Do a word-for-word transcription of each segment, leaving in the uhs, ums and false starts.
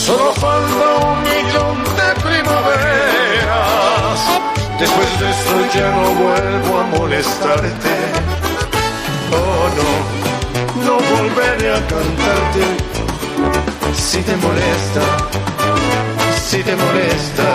Solo falta un millón de primaveras. Después de esto ya no vuelvo a molestarte. Oh no, no volveré a cantarte. Si te molesta, si te molesta.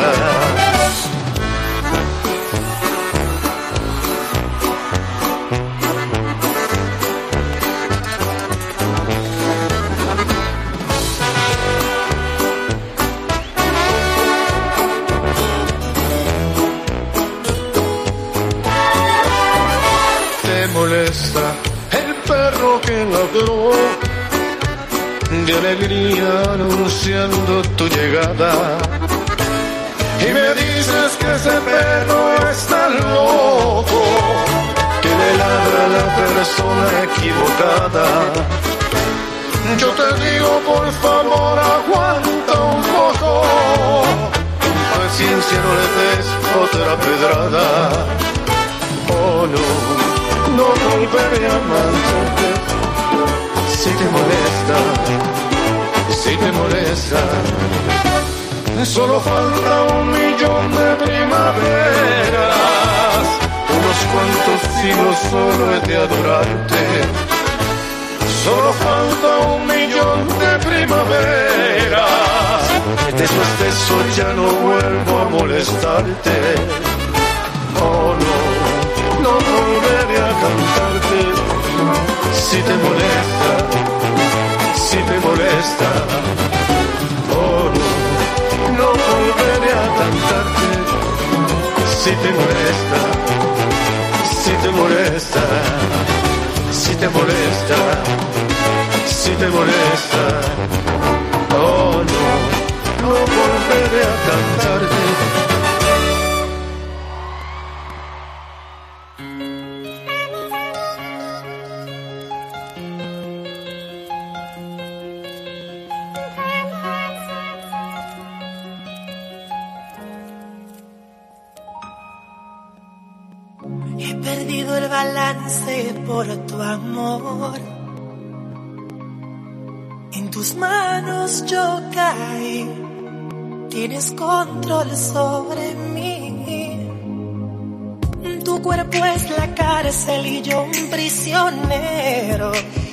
Molesta el perro que ladró de alegría anunciando tu llegada, y me dices que ese perro está loco, que le ladra a la persona equivocada. Yo te digo, por favor, aguanta un poco, con paciencia no le des otra pedrada. Oh no, no volveré a amarte. Si te molesta, si te molesta. Solo falta un millón de primaveras, unos cuantos siglos solo he de adorarte. Solo falta un millón de primaveras. Después de eso ya no vuelvo a molestarte. Oh no, no volveré a cantarte. Si te molesta, si te molesta. Oh no, no volveré a cantarte. Si te molesta, si te molesta, si te molesta, si te molesta. Oh no, no volveré a cantarte. He perdido el balance por tu amor. En tus manos yo caí. Tienes control sobre mí. Tu cuerpo es la cárcel y yo un prisionero.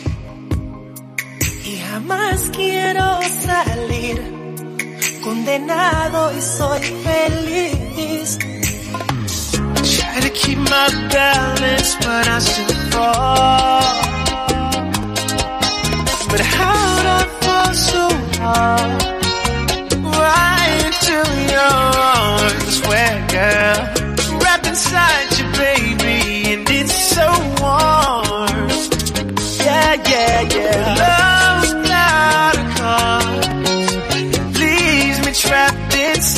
Y jamás quiero salir. Condenado y soy feliz. Try to keep my balance, but I still fall. But how'd I fall so hard?